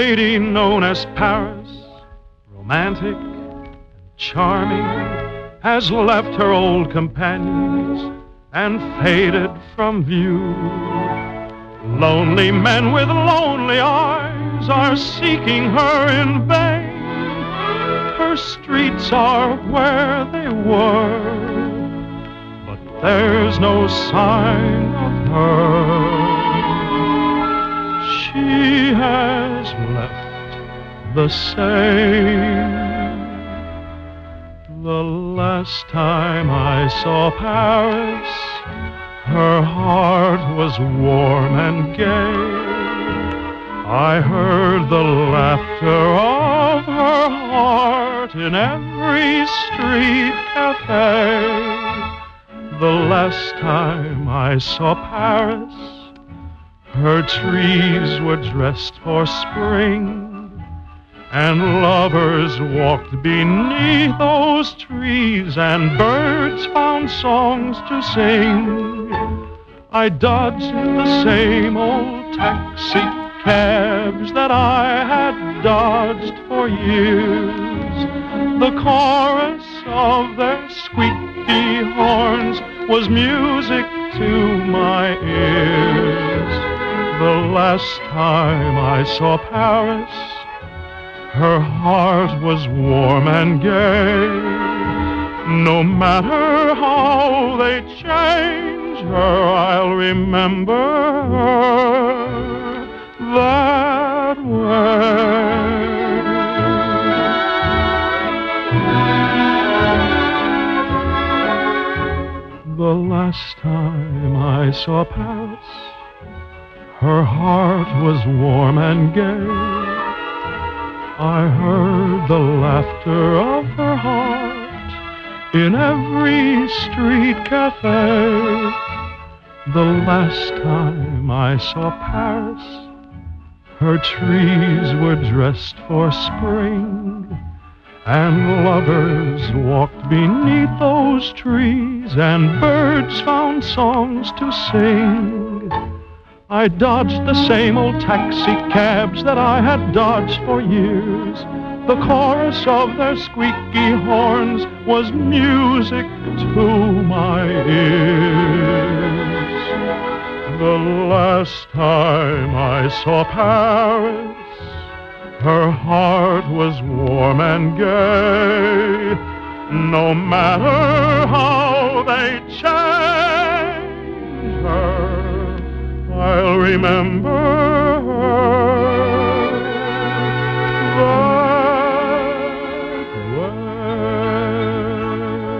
lady known as Paris, romantic and charming, has left her old companions and faded from view. Lonely men with lonely eyes are seeking her in vain. Her streets are where they were, but there's no sign of her. She has left the same. The last time I saw Paris, her heart was warm and gay. I heard the laughter of her heart in every street cafe. The last time I saw Paris, her trees were dressed for spring, and lovers walked beneath those trees, and birds found songs to sing. I dodged the same old taxi cabs that I had dodged for years. The chorus of their squeaky horns was music to my ears. The last time I saw Paris, her heart was warm and gay. No matter how they change her, I'll remember her that way. The last time I saw Paris, her heart was warm and gay. I heard the laughter of her heart in every street cafe. The last time I saw Paris, her trees were dressed for spring, and lovers walked beneath those trees, and birds found songs to sing. I dodged the same old taxi cabs that I had dodged for years. The chorus of their squeaky horns was music to my ears. The last time I saw Paris, her heart was warm and gay. No matter how they change her, I'll remember